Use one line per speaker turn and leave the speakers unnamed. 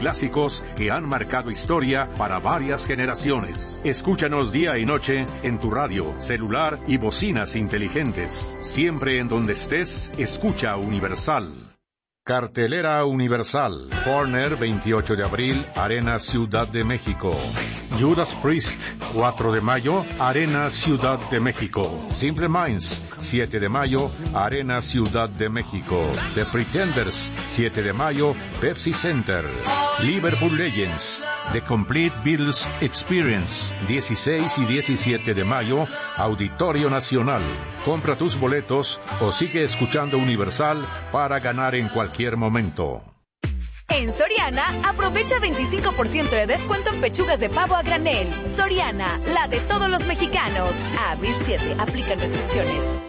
Clásicos que han marcado historia para varias generaciones. Escúchanos día y noche en tu radio, celular y bocinas inteligentes. Siempre en donde estés, escucha Universal. Cartelera Universal. Foreigner, 28 de abril, Arena Ciudad de México. Judas Priest, 4 de mayo, Arena Ciudad de México. Simple Minds, 7 de mayo, Arena Ciudad de México. The Pretenders, 7 de mayo, Pepsi Center. Liverpool Legends, The Complete Beatles Experience, 16 y 17 de mayo, Auditorio Nacional. Compra tus boletos o sigue escuchando Universal para ganar en cualquier momento.
En Soriana, aprovecha 25% de descuento en pechugas de pavo a granel. Soriana, la de todos los mexicanos. A abril 7, aplican restricciones.